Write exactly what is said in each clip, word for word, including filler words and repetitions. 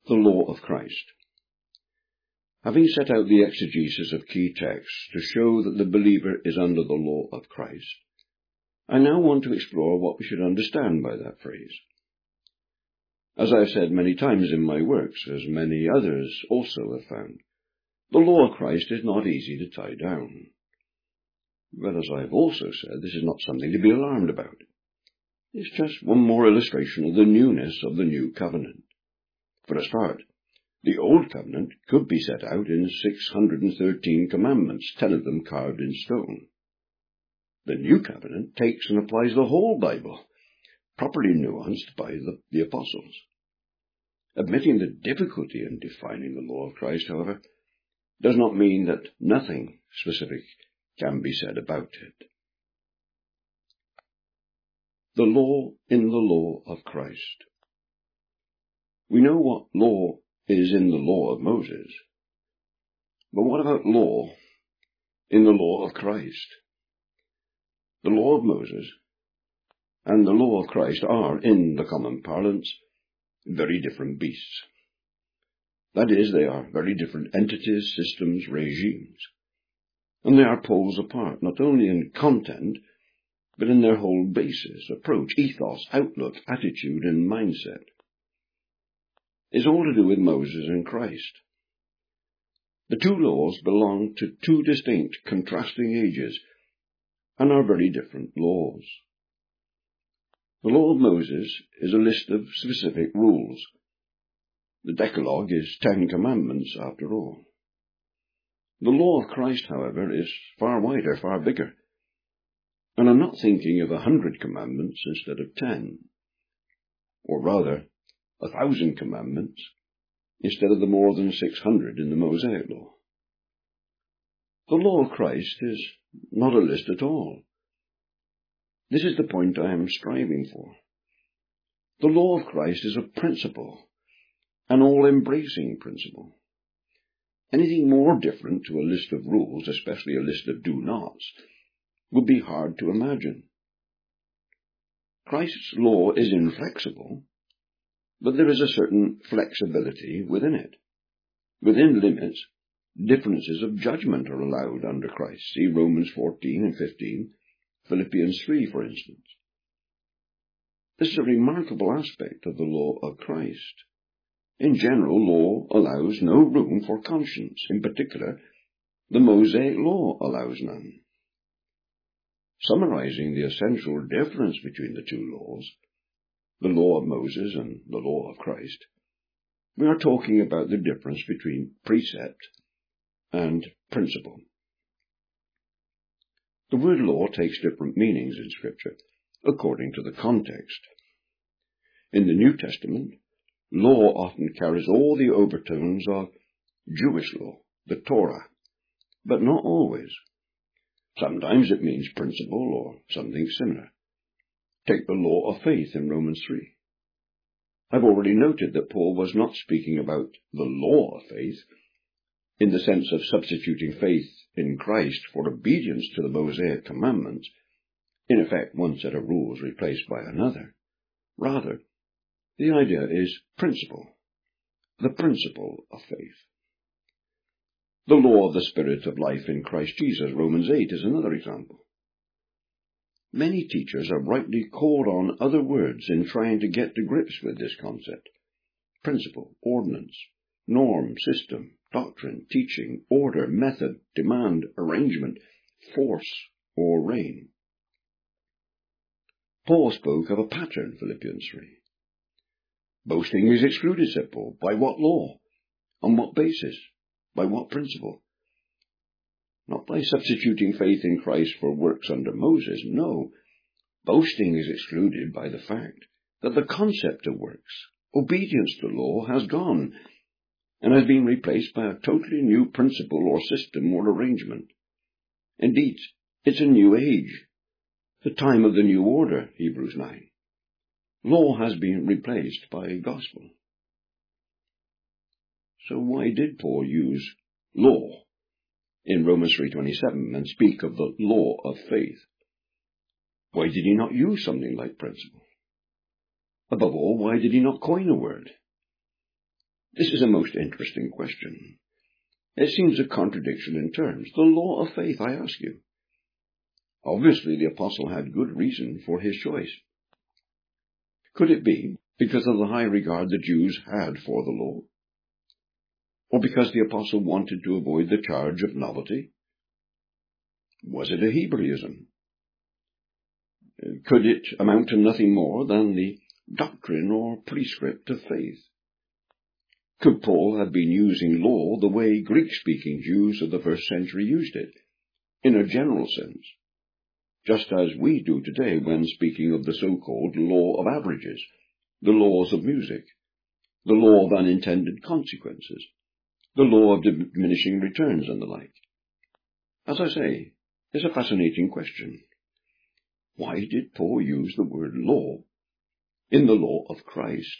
the law of Christ. Having set out the exegesis of key texts to show that the believer is under the law of Christ, I now want to explore what we should understand by that phrase. As I have said many times in my works, as many others also have found, the law of Christ is not easy to tie down. But as I have also said, this is not something to be alarmed about. It's just one more illustration of the newness of the new covenant. For a start, the old covenant could be set out in six hundred thirteen commandments, ten of them carved in stone. The new covenant takes and applies the whole Bible, properly nuanced by the, the apostles. Admitting the difficulty in defining the law of Christ, however, does not mean that nothing specific can be said about it. The law in the law of Christ. We know what law is in the law of Moses. But what about law in the law of Christ? The law of Moses and the law of Christ are, in the common parlance, very different beasts. That is, they are very different entities, systems, regimes. And they are poles apart, not only in content, but in their whole basis, approach, ethos, outlook, attitude, and mindset. It's all to do with Moses and Christ. The two laws belong to two distinct, contrasting ages, and are very different laws. The law of Moses is a list of specific rules. The Decalogue is ten commandments, after all. The law of Christ, however, is far wider, far bigger. And I'm not thinking of a hundred commandments instead of ten. Or rather, a thousand commandments instead of the more than six hundred in the Mosaic law. The law of Christ is not a list at all. This is the point I am striving for. The law of Christ is a principle, an all-embracing principle. Anything more different to a list of rules, especially a list of do-nots, would be hard to imagine. Christ's law is inflexible, but there is a certain flexibility within it. Within limits, differences of judgment are allowed under Christ. See Romans fourteen and fifteen, Philippians three, for instance. This is a remarkable aspect of the law of Christ. In general, law allows no room for conscience. In particular, the Mosaic law allows none. Summarizing the essential difference between the two laws, the law of Moses and the law of Christ, we are talking about the difference between precept and principle. The word law takes different meanings in Scripture, according to the context. In the New Testament, law often carries all the overtones of Jewish law, the Torah, but not always. Sometimes it means principle or something similar. Take the law of faith in Romans three. I've already noted that Paul was not speaking about the law of faith in the sense of substituting faith in Christ for obedience to the Mosaic commandments, in effect one set of rules replaced by another. Rather, the idea is principle, the principle of faith. The law of the Spirit of life in Christ Jesus, Romans eight, is another example. Many teachers have rightly called on other words in trying to get to grips with this concept. Principle, ordinance, norm, system, doctrine, teaching, order, method, demand, arrangement, force, or reign. Paul spoke of a pattern, Philippians three. Boasting is excluded, said Paul. By what law? On what basis? By what principle? Not by substituting faith in Christ for works under Moses. No. Boasting is excluded by the fact that the concept of works, obedience to law, has gone and has been replaced by a totally new principle or system or arrangement. Indeed, it's a new age, the time of the new order, Hebrews nine. Law has been replaced by gospel. So why did Paul use law in Romans three twenty-seven and speak of the law of faith? Why did he not use something like principle? Above all, why did he not coin a word? This is a most interesting question. It seems a contradiction in terms. The law of faith, I ask you. Obviously, the apostle had good reason for his choice. Could it be because of the high regard the Jews had for the law? Or because the apostle wanted to avoid the charge of novelty? Was it a Hebraism? Could it amount to nothing more than the doctrine or prescript of faith? Could Paul have been using law the way Greek-speaking Jews of the first century used it, in a general sense, just as we do today when speaking of the so-called law of averages, the laws of music, the law of unintended consequences, the law of diminishing returns, and the like? As I say, it's a fascinating question. Why did Paul use the word law in the law of Christ?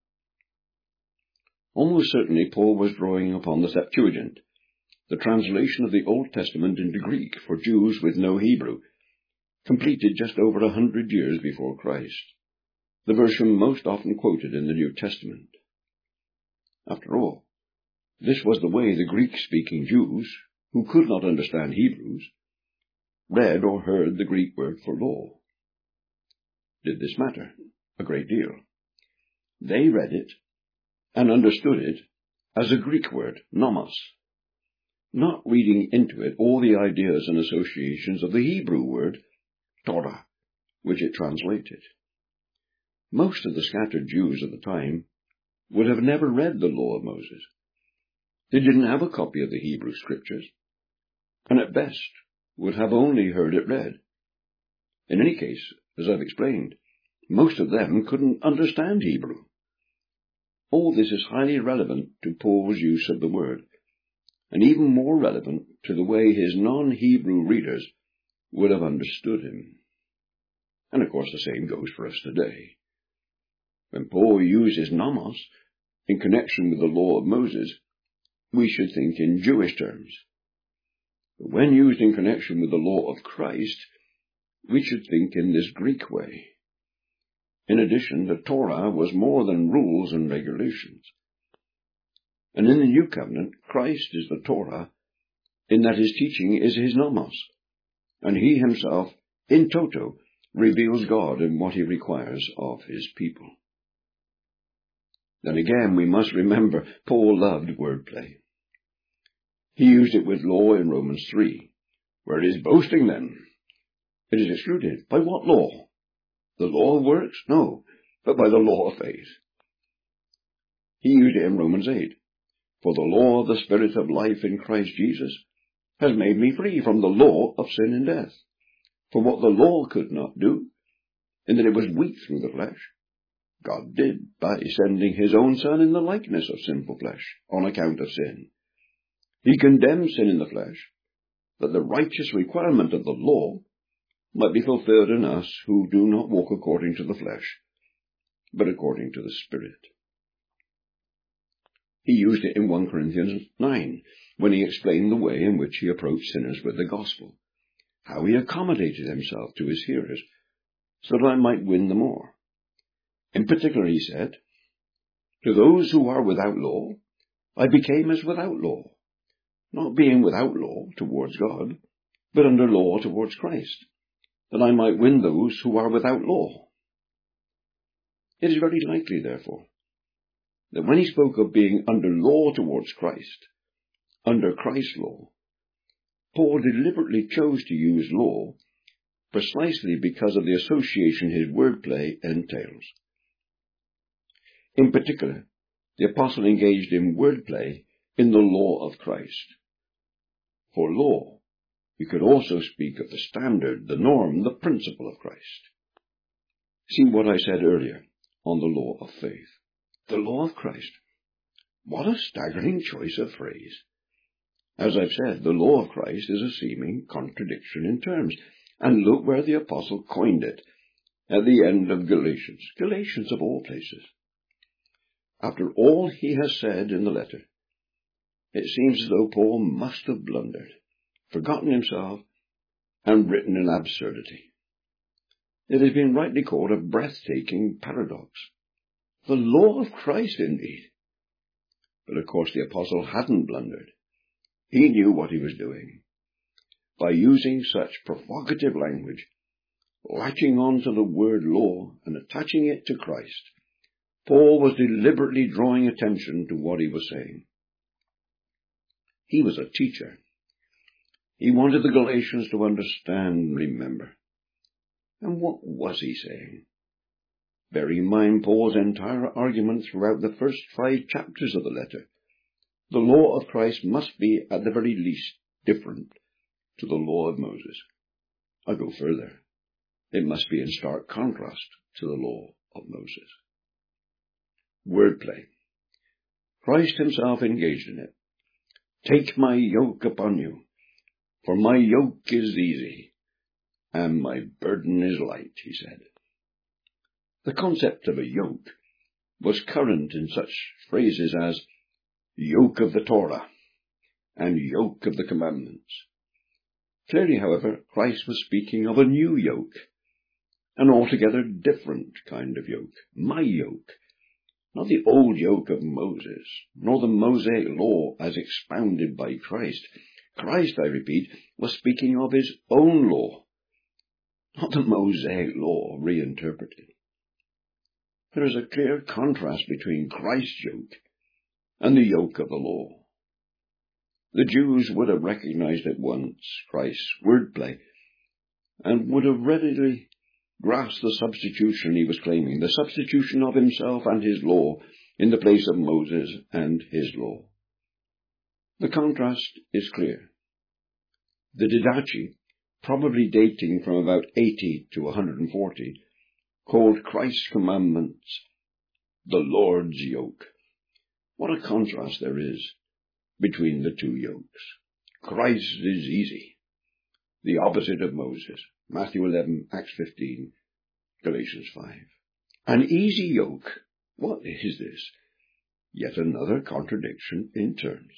Almost certainly Paul was drawing upon the Septuagint, the translation of the Old Testament into Greek for Jews with no Hebrew, completed just over a hundred years before Christ, the version most often quoted in the New Testament. After all, this was the way the Greek-speaking Jews, who could not understand Hebrews, read or heard the Greek word for law. Did this matter? A great deal. They read it and understood it as a Greek word, nomos, not reading into it all the ideas and associations of the Hebrew word, Torah, which it translated. Most of the scattered Jews of the time would have never read the law of Moses. They didn't have a copy of the Hebrew scriptures, and at best would have only heard it read. In any case, as I've explained, most of them couldn't understand Hebrew. All this is highly relevant to Paul's use of the word, and even more relevant to the way his non-Hebrew readers would have understood him. And of course the same goes for us today. When Paul uses nomos in connection with the law of Moses, we should think in Jewish terms. But when used in connection with the law of Christ, we should think in this Greek way. In addition, the Torah was more than rules and regulations. And in the New Covenant, Christ is the Torah, in that his teaching is his nomos, and he himself, in toto, reveals God and what he requires of his people. Then again, we must remember Paul loved wordplay. He used it with law in Romans three. Where is boasting then? It is excluded. By what law? The law of works? No, but by the law of faith. He used it in Romans eight. For the law of the Spirit of life in Christ Jesus has made me free from the law of sin and death. For what the law could not do, in that it was weak through the flesh, God did by sending his own Son in the likeness of sinful flesh on account of sin. He condemned sin in the flesh, that the righteous requirement of the law might be fulfilled in us who do not walk according to the flesh, but according to the Spirit. He used it in First Corinthians nine, when he explained the way in which he approached sinners with the gospel, how he accommodated himself to his hearers, so that I might win them more. In particular, he said, to those who are without law, I became as without law, not being without law towards God, but under law towards Christ, that I might win those who are without law. It is very likely, therefore, that when he spoke of being under law towards Christ, under Christ's law, Paul deliberately chose to use law precisely because of the association his wordplay entails. In particular, the apostle engaged in wordplay in the law of Christ. For law, we could also speak of the standard, the norm, the principle of Christ. See what I said earlier on the law of faith. The law of Christ. What a staggering choice of phrase. As I've said, the law of Christ is a seeming contradiction in terms. And look where the apostle coined it, at the end of Galatians. Galatians of all places. After all he has said in the letter, it seems as though Paul must have blundered, forgotten himself, and written an absurdity. It has been rightly called a breathtaking paradox. The law of Christ, indeed. But of course the apostle hadn't blundered. He knew what he was doing. By using such provocative language, latching on to the word law and attaching it to Christ, Paul was deliberately drawing attention to what he was saying. He was a teacher. He wanted the Galatians to understand and remember. And what was he saying? Bear in mind Paul's entire argument throughout the first five chapters of the letter. The law of Christ must be, at the very least, different to the law of Moses. I go further. It must be in stark contrast to the law of Moses. Wordplay. Christ himself engaged in it. Take my yoke upon you, for my yoke is easy, and my burden is light, he said. The concept of a yoke was current in such phrases as yoke of the Torah and yoke of the commandments. Clearly, however, Christ was speaking of a new yoke, an altogether different kind of yoke, my yoke, not the old yoke of Moses, nor the Mosaic law as expounded by Christ. Christ, I repeat, was speaking of his own law, not the Mosaic law reinterpreted. There is a clear contrast between Christ's yoke and the yoke of the law. The Jews would have recognized at once Christ's wordplay and would have readily grasped the substitution he was claiming, the substitution of himself and his law in the place of Moses and his law. The contrast is clear. The Didache, probably dating from about eighty to one hundred forty, called Christ's commandments the Lord's yoke. What a contrast there is between the two yokes. Christ is easy, the opposite of Moses. Matthew eleven, Acts fifteen, Galatians five. An easy yoke. What is this? Yet another contradiction in terms.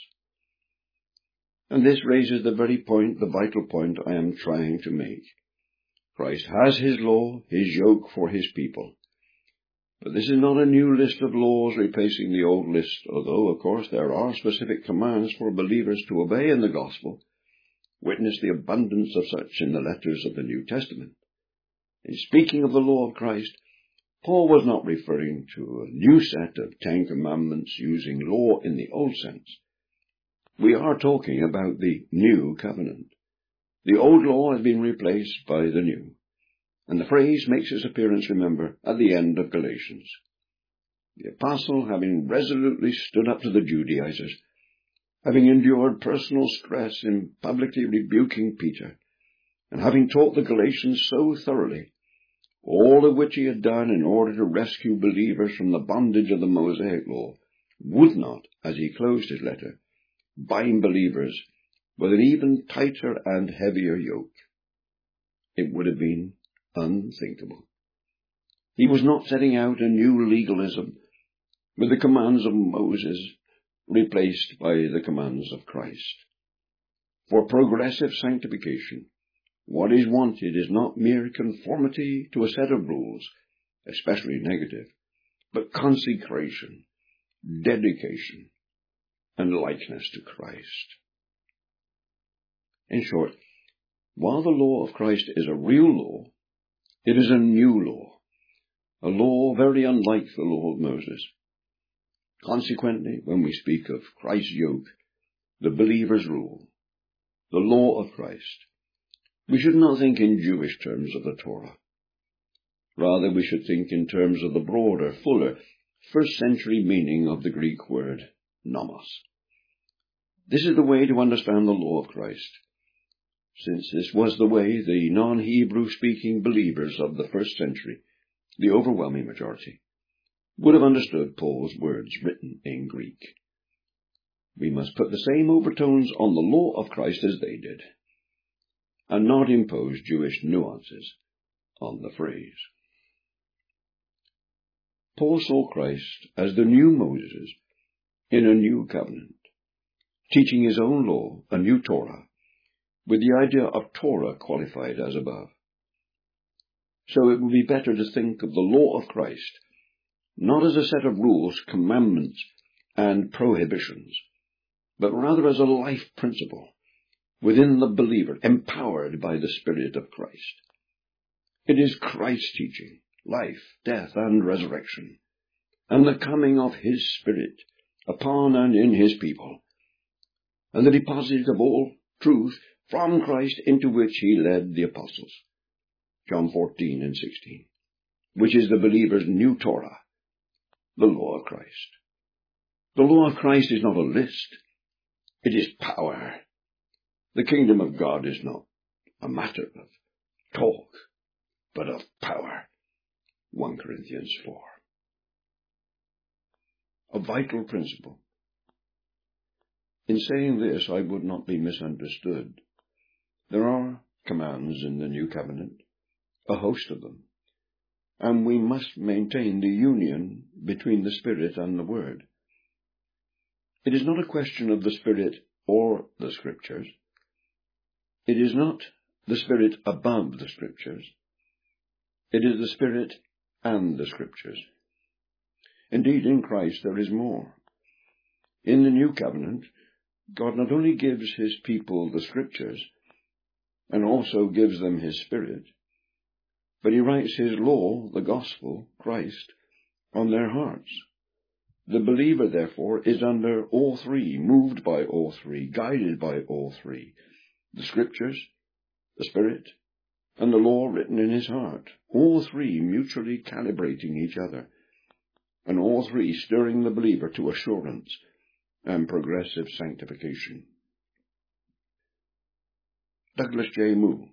And this raises the very point, the vital point I am trying to make. Christ has his law, his yoke for his people. But this is not a new list of laws replacing the old list, although, of course, there are specific commands for believers to obey in the gospel. Witness the abundance of such in the letters of the New Testament. In speaking of the law of Christ, Paul was not referring to a new set of Ten Commandments using law in the old sense. We are talking about the new covenant. The old law has been replaced by the new, and the phrase makes its appearance, remember, at the end of Galatians. The apostle, having resolutely stood up to the Judaizers, having endured personal stress in publicly rebuking Peter, and having taught the Galatians so thoroughly, all of which he had done in order to rescue believers from the bondage of the Mosaic law, would not, as he closed his letter, bind believers with an even tighter and heavier yoke. It would have been unthinkable. He was not setting out a new legalism with the commands of Moses replaced by the commands of Christ. For progressive sanctification, what is wanted is not mere conformity to a set of rules, especially negative, but consecration, dedication, and likeness to Christ. In short, while the law of Christ is a real law, it is a new law, a law very unlike the law of Moses. Consequently, when we speak of Christ's yoke, the believer's rule, the law of Christ, we should not think in Jewish terms of the Torah. Rather, we should think in terms of the broader, fuller, first century meaning of the Greek word nomos. This is the way to understand the law of Christ, since this was the way the non-Hebrew speaking believers of the first century, the overwhelming majority, would have understood Paul's words written in Greek. We must put the same overtones on the law of Christ as they did, and not impose Jewish nuances on the phrase. Paul saw Christ as the new Moses in a new covenant, teaching his own law, a new Torah, with the idea of Torah qualified as above. So it would be better to think of the law of Christ not as a set of rules, commandments, and prohibitions, but rather as a life principle within the believer, empowered by the Spirit of Christ. It is Christ's teaching, life, death, and resurrection, and the coming of his Spirit upon and in his people, and the deposit of all truth from Christ into which he led the apostles. John fourteen and sixteen, which is the believer's new Torah, the law of Christ. The law of Christ is not a list. It is power. The kingdom of God is not a matter of talk, but of power. First Corinthians four. A vital principle. In saying this, I would not be misunderstood. There are commands in the New Covenant, a host of them, and we must maintain the union between the Spirit and the Word. It is not a question of the Spirit or the Scriptures. It is not the Spirit above the Scriptures. It is the Spirit and the Scriptures. Indeed, in Christ there is more. In the New Covenant, God not only gives his people the Scriptures, and also gives them his Spirit, but he writes his law, the gospel, Christ, on their hearts. The believer, therefore, is under all three, moved by all three, guided by all three, the Scriptures, the Spirit, and the law written in his heart, all three mutually calibrating each other, and all three stirring the believer to assurance and progressive sanctification. Douglas J. Moo.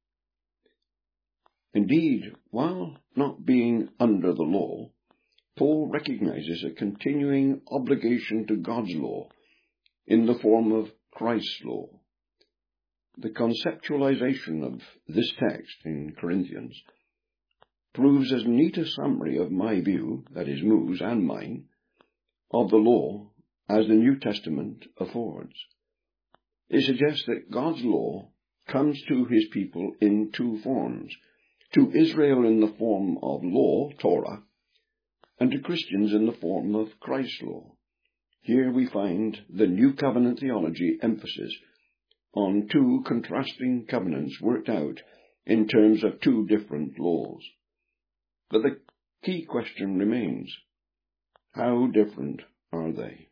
Indeed, while not being under the law, Paul recognizes a continuing obligation to God's law in the form of Christ's law. The conceptualization of this text in Corinthians proves as neat a summary of my view, that is Moo's and mine, of the law as the New Testament affords. It suggests that God's law comes to his people in two forms, to Israel in the form of law, Torah, and to Christians in the form of Christ's law. Here we find the New Covenant theology emphasis on two contrasting covenants worked out in terms of two different laws. But the key question remains, how different are they?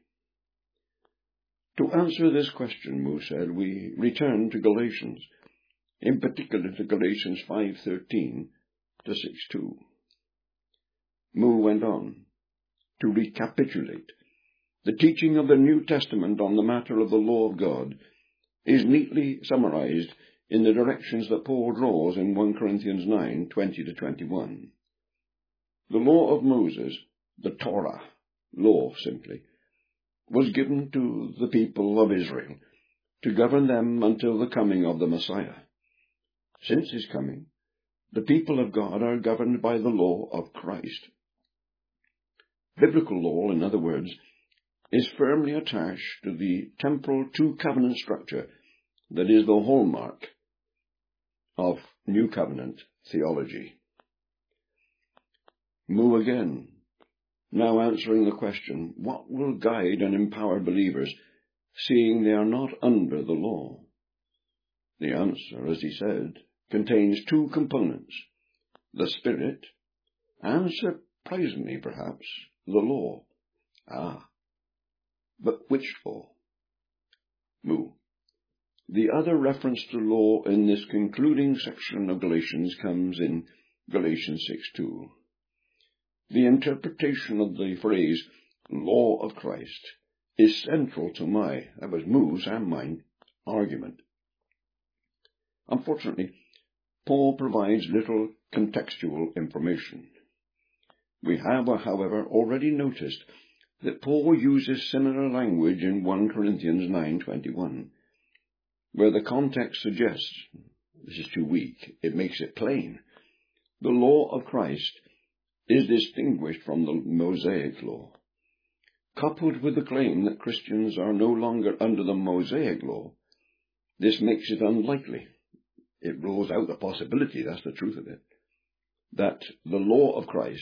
To answer this question, Moo said, we return to Galatians, in particular to Galatians five thirteen to six two. Moo went on to recapitulate. The teaching of the New Testament on the matter of the law of God is neatly summarized in the directions that Paul draws in First Corinthians nine twenty to twenty-one. The law of Moses, the Torah, law simply, was given to the people of Israel to govern them until the coming of the Messiah. Since his coming, the people of God are governed by the law of Christ. Biblical law, in other words, is firmly attached to the temporal two-covenant structure that is the hallmark of New Covenant theology. Moo again, now answering the question, what will guide and empower believers, seeing they are not under the law? The answer, as he said, contains two components, the Spirit, and surprisingly perhaps, the law. Ah, but which law? Moo. The other reference to law in this concluding section of Galatians comes in Galatians six two. The interpretation of the phrase, law of Christ, is central to my, that was Moo's and mine, argument. Unfortunately, Paul provides little contextual information. We have, however, already noticed that Paul uses similar language in First Corinthians nine twenty-one, where the context suggests, this is too weak, it makes it plain, the law of Christ is distinguished from the Mosaic law. Coupled with the claim that Christians are no longer under the Mosaic law, this makes it unlikely, it rules out the possibility, that's the truth of it, that the law of Christ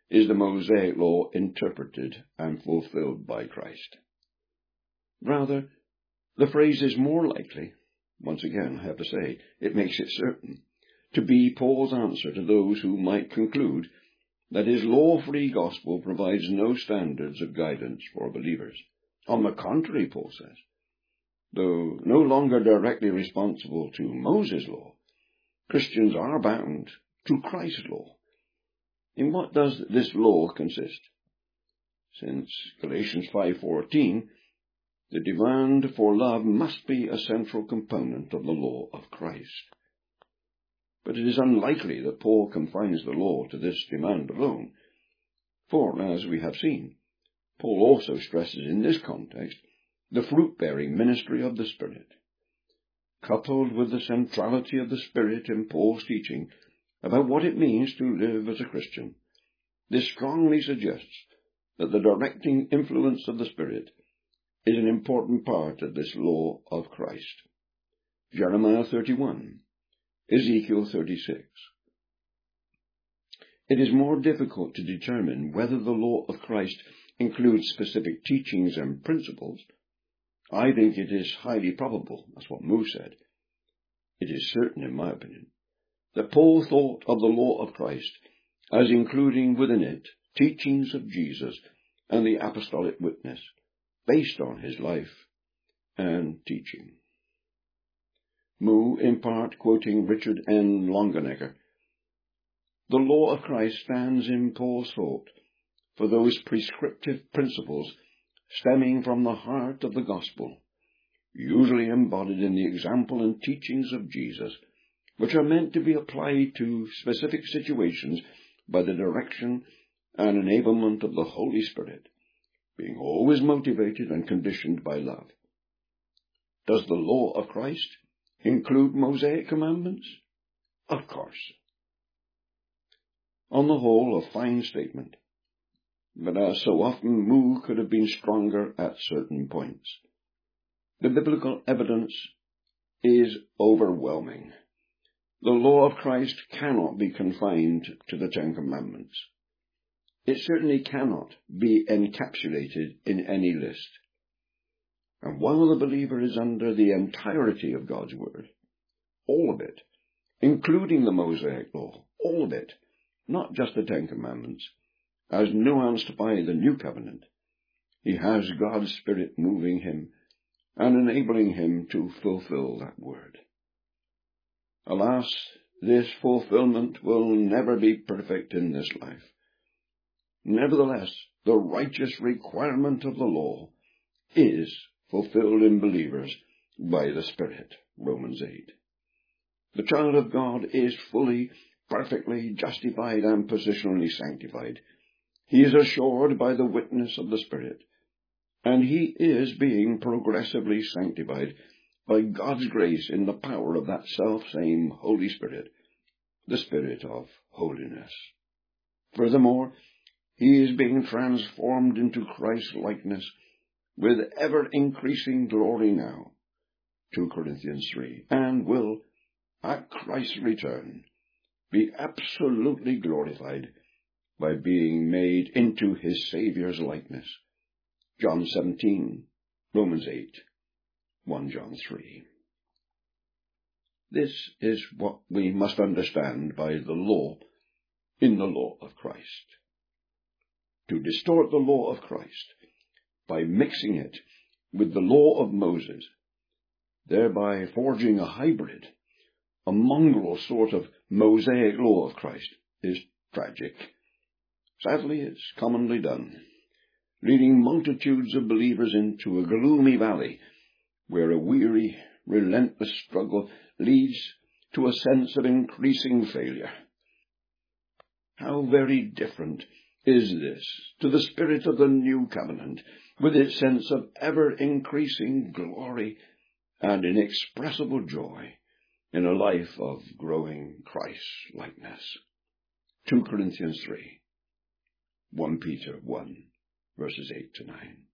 is the Mosaic law interpreted and fulfilled by Christ. Rather, the phrase is more likely, once again I have to say, it makes it certain, to be Paul's answer to those who might conclude that his law-free gospel provides no standards of guidance for believers. On the contrary, Paul says, though no longer directly responsible to Moses' law, Christians are bound to Christ's law. In what does this law consist? Since Galatians five fourteen, the demand for love must be a central component of the law of Christ. But it is unlikely that Paul confines the law to this demand alone, for, as we have seen, Paul also stresses in this context the fruit-bearing ministry of the Spirit. Coupled with the centrality of the Spirit in Paul's teaching about what it means to live as a Christian, this strongly suggests that the directing influence of the Spirit is an important part of this law of Christ. Jeremiah thirty-one, Ezekiel thirty-six. It is more difficult to determine whether the law of Christ includes specific teachings and principles. I think it is highly probable, that's what Moore said. It is certain, in my opinion, that Paul thought of the law of Christ as including within it teachings of Jesus and the apostolic witness, based on his life and teaching. Moore, in part quoting Richard N. Longenecker, the law of Christ stands in Paul's thought for those prescriptive principles stemming from the heart of the gospel, usually embodied in the example and teachings of Jesus, which are meant to be applied to specific situations by the direction and enablement of the Holy Spirit, being always motivated and conditioned by love. Does the law of Christ include Mosaic commandments? Of course. On the whole, a fine statement, but as so often, Moore could have been stronger at certain points. The biblical evidence is overwhelming. The law of Christ cannot be confined to the Ten Commandments. It certainly cannot be encapsulated in any list. And while the believer is under the entirety of God's Word, all of it, including the Mosaic law, all of it, not just the Ten Commandments, as nuanced by the New Covenant, he has God's Spirit moving him and enabling him to fulfill that Word. Alas, this fulfillment will never be perfect in this life. Nevertheless, the righteous requirement of the law is fulfilled in believers by the Spirit, Romans eight. The child of God is fully, perfectly justified and positionally sanctified. He is assured by the witness of the Spirit, and he is being progressively sanctified by God's grace in the power of that self-same Holy Spirit, the Spirit of holiness. Furthermore, he is being transformed into Christ's likeness with ever-increasing glory now, two Corinthians three, and will, at Christ's return, be absolutely glorified by being made into his Saviour's likeness, John seventeen, Romans eight, First John three. This is what we must understand by the law in the law of Christ. To distort the law of Christ by mixing it with the law of Moses, thereby forging a hybrid, a mongrel sort of Mosaic law of Christ, is tragic. Sadly, it's commonly done, leading multitudes of believers into a gloomy valley where a weary, relentless struggle leads to a sense of increasing failure. How very different is this to the spirit of the New Covenant, with its sense of ever-increasing glory and inexpressible joy in a life of growing Christ-likeness. two Corinthians three, First Peter one, verses eight to nine.